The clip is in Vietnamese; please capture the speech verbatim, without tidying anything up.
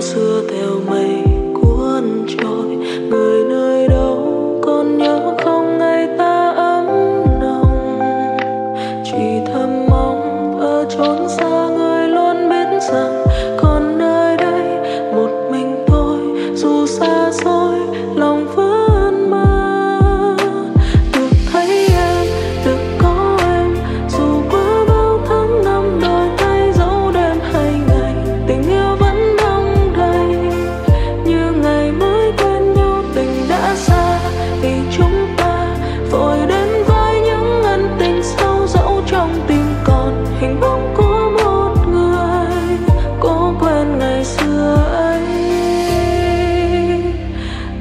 xưa theo mây cuốn trôi. Người nơi đâu còn nhớ không ngày ta ấm nồng. Chỉ thầm mong ở chốn xa người luôn biết rằng còn nơi đây một mình tôi, dù xa xôi lòng vẫn mơ. Được thấy em, được có em, dù qua bao tháng năm đôi tay dấu đêm hay ngày, tình yêu vẫn đong đầy. Như ngày mới quen nhau tình đã xa, vì chúng ta vội